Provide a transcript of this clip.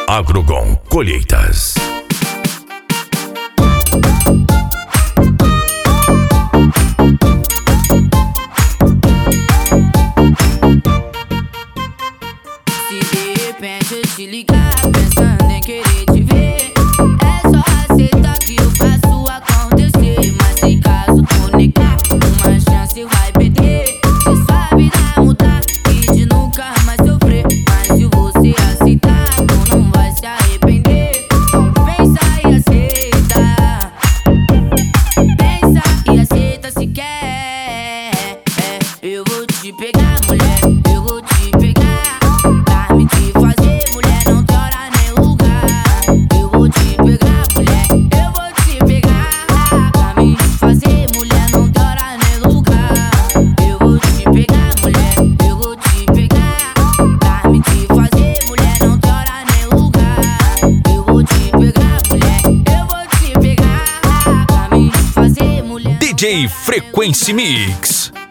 Agrogon Colheitas. Se de repente eu te ligar pensando em querer te ver, é só aceitar que eu faço acontecer. Mas se caso tu negar, uma chance vai perder. Se sua vida mudar e de nunca mais sofrer, mas se você aceitar, tu não vai se arrepender. Então pensa e aceita, pensa e aceita se quer. Eu vou te pegar, mulher, eu vou te pegar. Pra me te fazer, mulher, não tem hora nem lugar. Eu vou te pegar, mulher, eu vou te pegar. Pra me te fazer, mulher, não tem hora nem lugar. Eu vou te pegar, mulher, eu vou te pegar. Pra me te fazer, mulher, não tem hora nem lugar. Eu vou te pegar, mulher, eu vou te pegar. Pra me te fazer, mulher. DJ Frequency Mix.